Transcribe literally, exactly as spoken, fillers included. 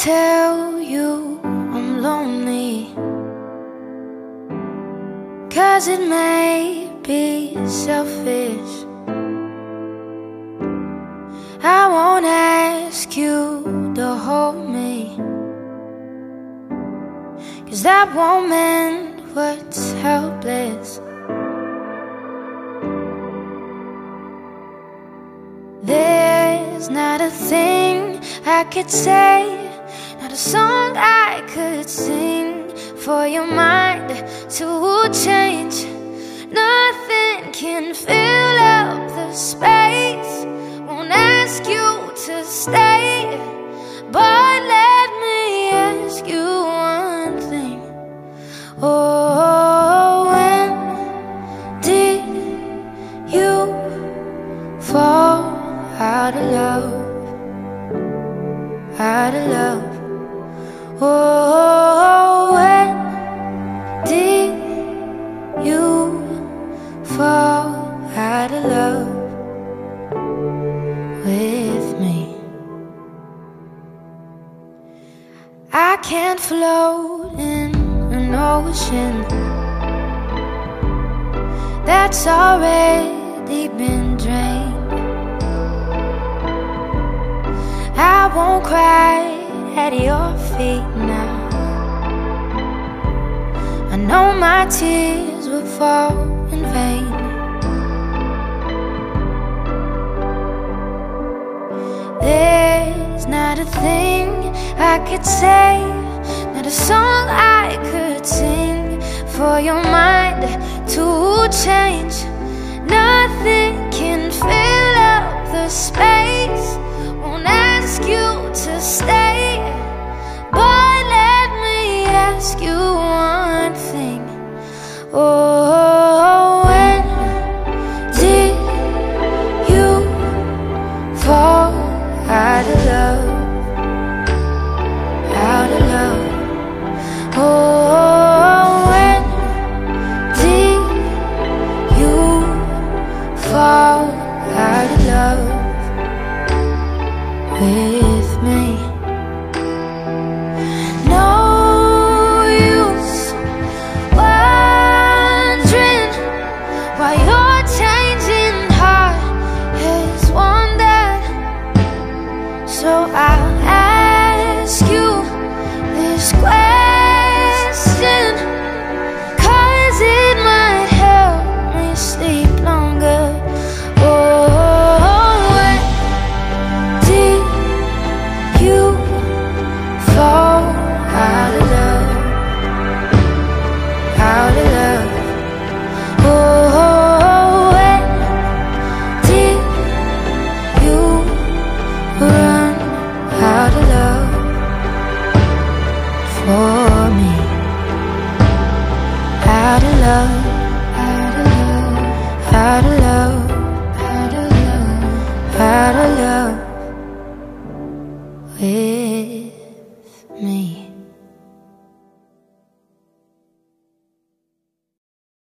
tell you I'm lonely, 'cause it may be selfish. I won't ask you to hold me, 'cause that won't mend what's helpless. There's not a thing I could say, not a song I could sing for your mind to change. Nothing can fill up the space. Won't ask you to stay, but let me ask you one thing. Oh, when did you fall out of love? Out of love. Oh, when did you fall out of love with me? I can't float in an ocean that's already been drained. I won't cry at your feet now. I know my tears will fall in vain. There's not a thing I could say, not a song I could sing for your mind to change. Nothing can fill up the space. Won't ask you to stay, but let me ask you one thing. Oh,